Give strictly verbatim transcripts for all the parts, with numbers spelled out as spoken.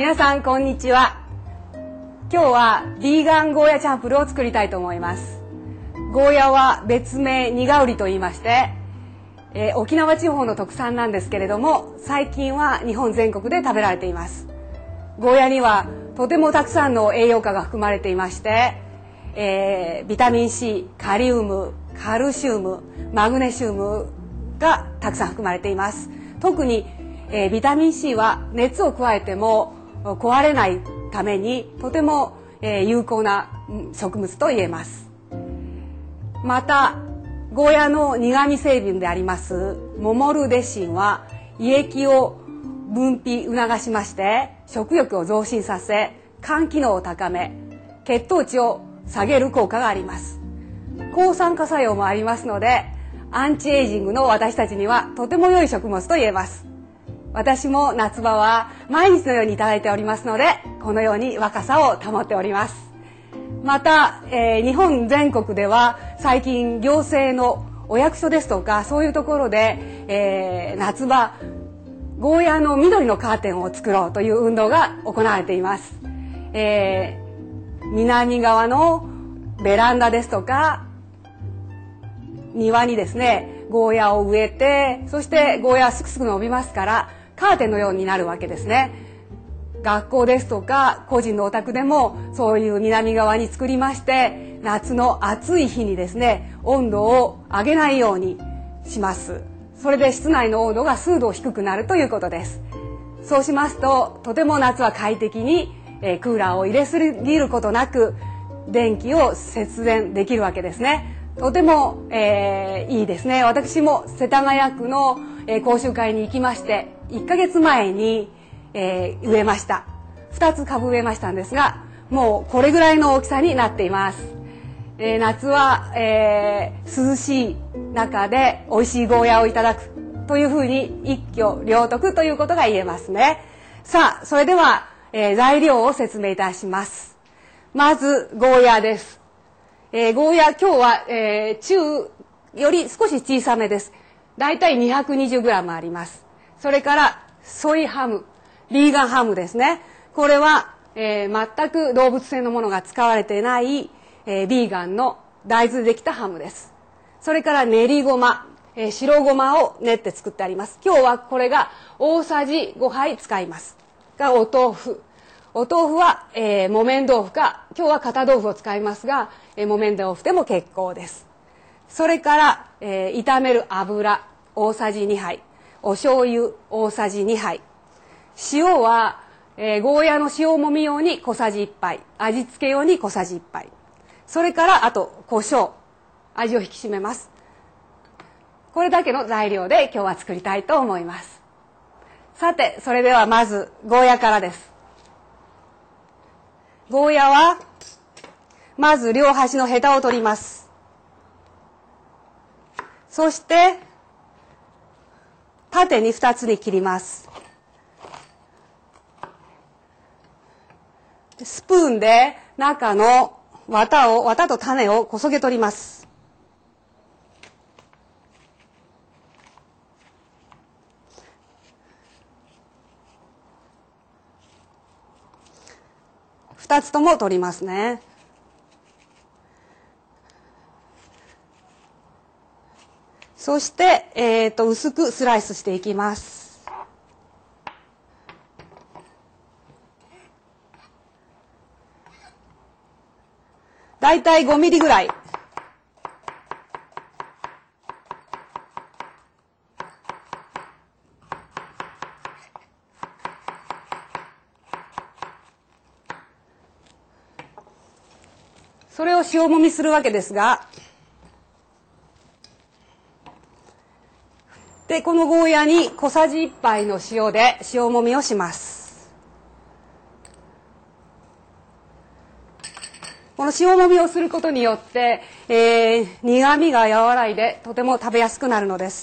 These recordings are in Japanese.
皆さんこんにちは。今日はビーガンゴーヤチャンプルを作りたいと思います。ゴーヤは別名ニガウリと言いまして、えー、沖縄地方の特産なんですけれども、最近は日本全国で食べられています。ゴーヤにはとてもたくさんの栄養価が含まれていまして、えー、ビタミン C、カリウム、カルシウム、マグネシウムがたくさん含まれています。特に、えー、ビタミン C は熱を加えても壊れないためにとても、えー、有効な食物と言えます。またゴーヤの苦味成分でありますモモルデシンは胃液を分泌促しまして食欲を増進させ、肝機能を高め、血糖値を下げる効果があります。抗酸化作用もありますので、アンチエイジングの私たちにはとても良い食物と言えます。私も夏場は毎日のようにいただいておりますので、このように若さを保っております。また、えー、日本全国では最近行政のお役所ですとかそういうところで、えー、夏場ゴーヤの緑のカーテンを作ろうという運動が行われています。えー、南側のベランダですとか庭にですねゴーヤを植えて、そしてゴーヤはすくすく伸びますからカーテンのようになるわけですね。学校ですとか個人のお宅でもそういう南側に作りまして、夏の暑い日にですね温度を上げないようにします。それで室内の温度が数度低くなるということです。そうしますととても夏は快適に、えー、クーラーを入れすぎることなく電気を節電できるわけですね。とても、えー、いいですね。私も世田谷区の、えー、講習会に行きましていっかげつまえに、えー、植えました。ふたつ株植えましたんですが、もうこれぐらいの大きさになっています。えー、夏は、えー、涼しい中で美味しいゴーヤをいただくというふうに一挙両得ということが言えますね。さあ、それでは、えー、材料を説明いたします。まずゴーヤです。えー、ゴーヤ今日は、えー、中より少し小さめです。だいたい にひゃくにじゅうグラム あります。それからソイハム、ビーガンハムですね。これは、えー、全く動物性のものが使われていない、えー、ビーガンの大豆でできたハムです。それから練りごま、えー、白ごまを練って作ってあります。今日はこれが大さじごはい使います。がお豆腐。お豆腐は、えー、木綿豆腐か、今日は片豆腐を使いますが、えー、木綿豆腐でも結構です。それから、えー、炒める油大さじにはい、お醤油大さじにはい、塩は、えー、ゴーヤの塩もみ用に小さじいっぱい、味付け用に小さじいっぱい、それからあと胡椒、味を引き締めます。これだけの材料で今日は作りたいと思います。さて、それではまずゴーヤからです。ゴーヤはまず両端のヘタを取ります。そして縦にふたつに切ります。スプーンで中の綿を綿と種をこそげ取ります。ふたつとも取りますね。そして、えーと、薄くスライスしていきます。だいたいごミリぐらい。それを塩もみするわけですが、でこのゴーヤに小さじいっぱいの塩で塩もみをします。この塩もみをすることによって、えー、苦みが和らいでとても食べやすくなるのです。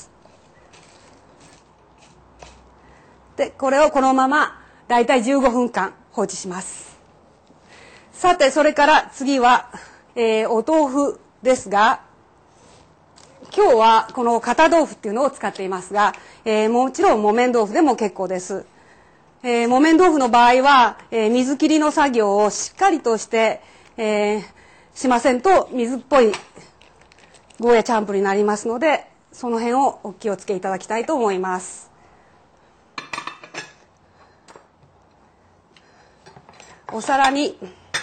でこれをこのままだいたいじゅうごふんかん放置します。さて、それから次は、えー、お豆腐ですが、今日はこの片豆腐っていうのを使っていますが、えー、もちろん木綿豆腐でも結構です。 えー、木綿豆腐の場合は、えー、水切りの作業をしっかりとして、えー、しませんと水っぽいゴーヤチャンプルになりますので、その辺をお気をつけいただきたいと思います。お皿に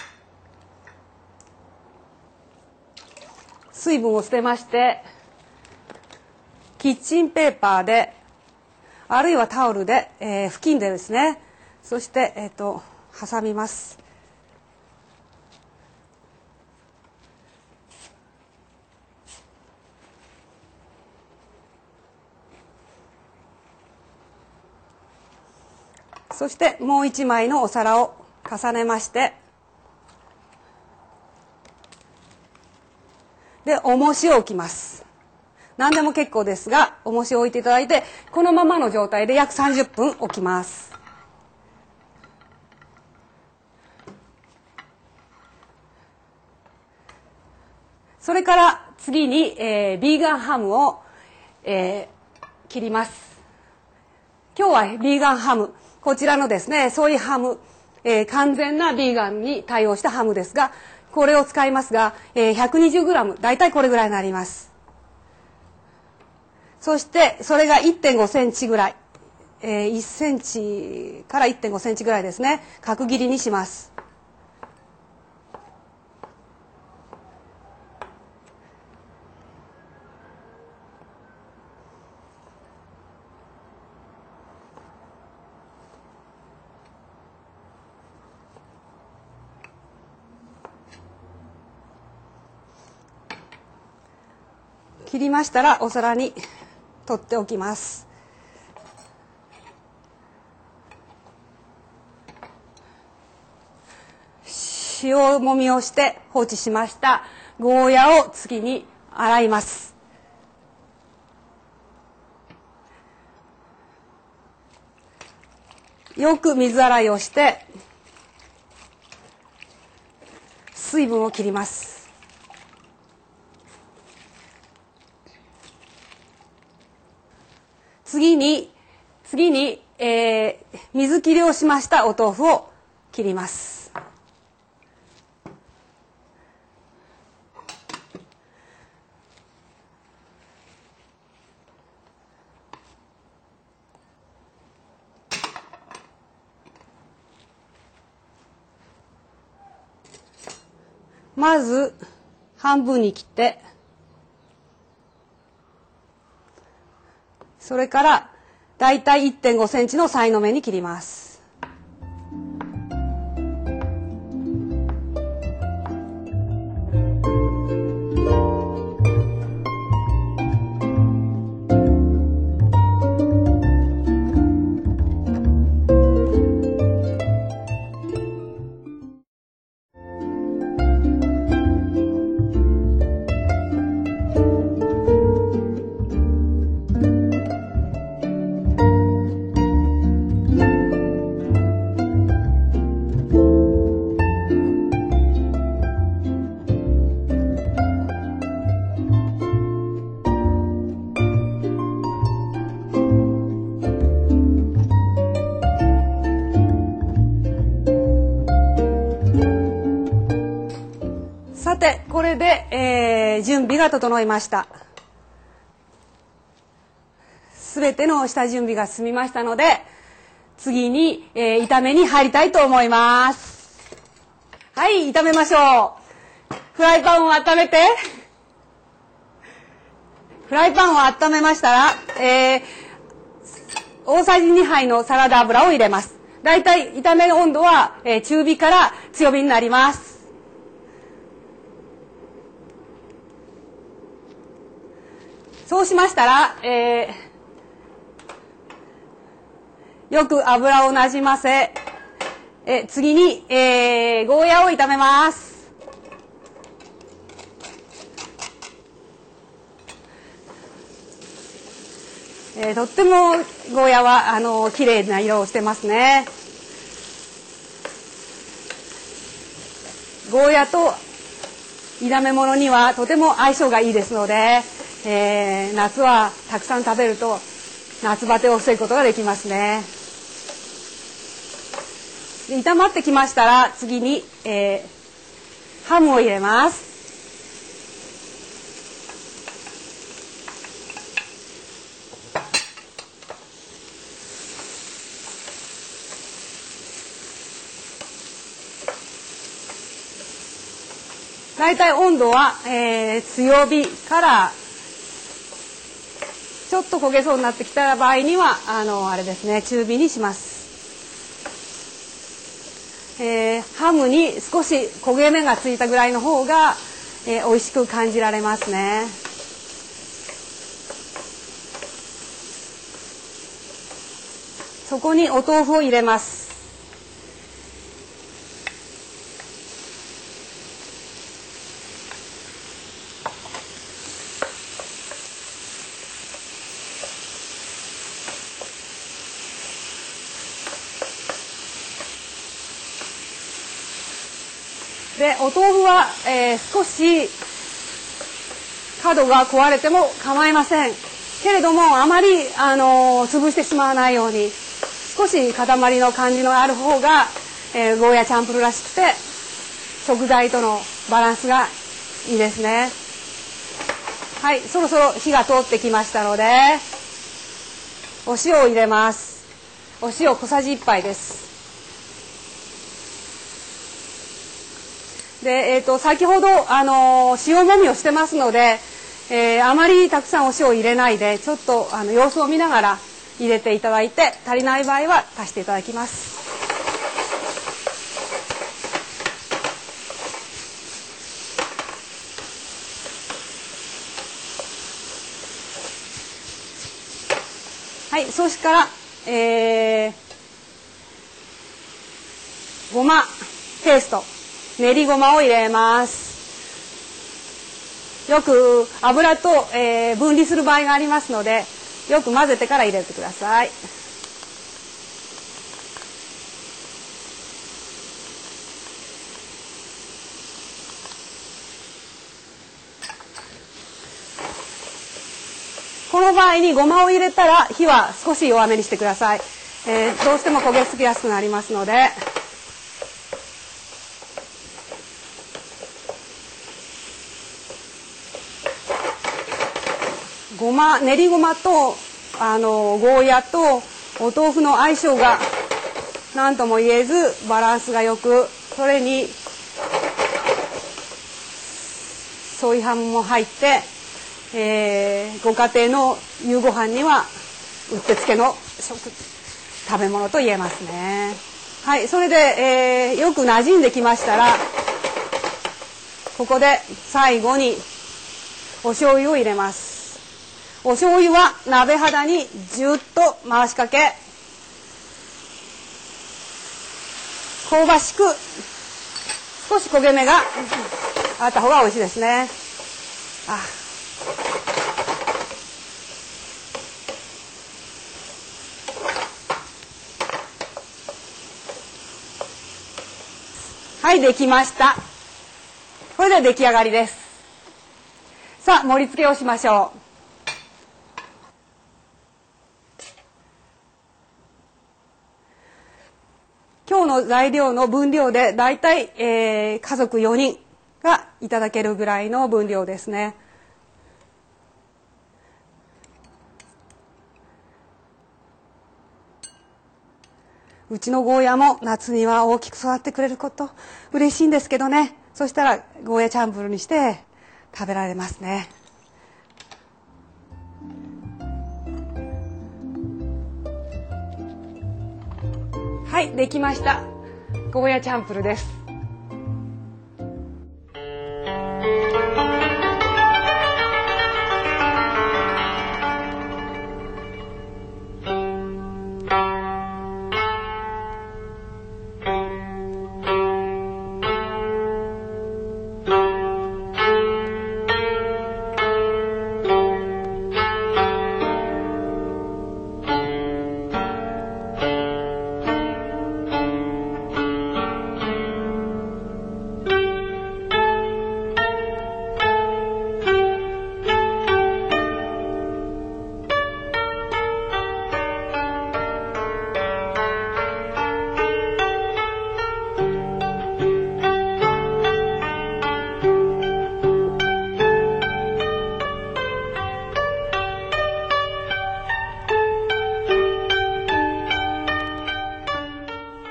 水分を捨てまして、キッチンペーパーであるいはタオルで、えー、布巾でですね、そして、えーと、挟みます。そしてもう一枚のお皿を重ねまして、で重しを置きます。何でも結構ですが、重しを置いていただいて、このままの状態で約さんじゅっぷん置きます。それから次に、えー、ビーガンハムを、えー、切ります。今日はビーガンハム、こちらのですね、ソイハム、えー、完全なビーガンに対応したハムですが、これを使いますが、えー、ひゃくにじゅうグラム、だいたいこれぐらいになります。そしてそれが いってんごセンチぐらい、えー、いっセンチから いってんごセンチぐらいですね、角切りにします。切りましたらお皿に取っておきます。塩もみをして放置しましたゴーヤを次に洗います。よく水洗いをして水分を切ります。次に、次に、えー、水切りをしましたお豆腐を切ります。まず半分に切って、それからだいたい いってんごセンチのさいの目に切ります。さてこれで、えー、準備が整いました。すべての下準備が済みましたので、次に、えー、炒めに入りたいと思います。はい、炒めましょう。フライパンを温めて、フライパンを温めましたら、えー、大さじにはいのサラダ油を入れます。だいたい炒めの温度は、えー、中火から強火になります。そうしましたら、えー、よく油をなじませ、え次に、えー、ゴーヤを炒めます。えー、とってもゴーヤはあの綺麗な色をしてますね。ゴーヤと炒め物にはとても相性がいいですので、えー、夏はたくさん食べると夏バテを防ぐことができますね。 炒まってきましたら次に、えー、ハムを入れます。だいたい温度は、えー、強火からちょっと焦げそうになってきた場合にはあのあれですね、中火にします。えー、ハムに少し焦げ目がついたぐらいの方が、えー、美味しく感じられますね。そこにお豆腐を入れます。で、お豆腐は、えー、少し角が壊れても構いませんけれども、あまり、あのー、潰してしまわないように少し塊の感じのある方が、えー、ゴーヤチャンプルらしくて食材とのバランスがいいですね。はい、そろそろ火が通ってきましたのでお塩を入れます。お塩小さじいっぱいです。で、えー、と先ほど、あのー、塩もみをしてますので、えー、あまりたくさんお塩を入れないでちょっとあの様子を見ながら入れていただいて、足りない場合は足していただきます。はい、そしたら、えー、ごまペースト、練りごまを入れます。よく油と、えー、分離する場合がありますので、よく混ぜてから入れてください。この場合にごまを入れたら火は少し弱めにしてください。えー、どうしても焦げつきやすくなりますので。ごま、練りごまとあのゴーヤとお豆腐の相性が何とも言えずバランスがよく、それにソイハムも入って、えー、ご家庭の夕ご飯にはうってつけの食食べ物と言えますね。はい、それで、えー、よく馴染んできましたらここで最後にお醤油を入れます。お醤油は鍋肌にじゅっと回しかけ、香ばしく少し焦げ目があった方が美味しいですね。あはい、できました。これで出来上がりです。さあ、盛り付けをしましょう。今日の材料の分量でだいたい、えー、家族よにんがいただけるぐらいの分量ですね。うちのゴーヤも夏には大きく育ってくれること嬉しいんですけどね。そしたらゴーヤチャンプルにして食べられますね。はい、できました。ゴーヤチャンプルです。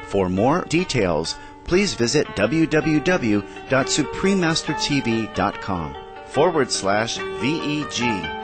For more details, please visit www.suprememastertv.com forward slash VEG.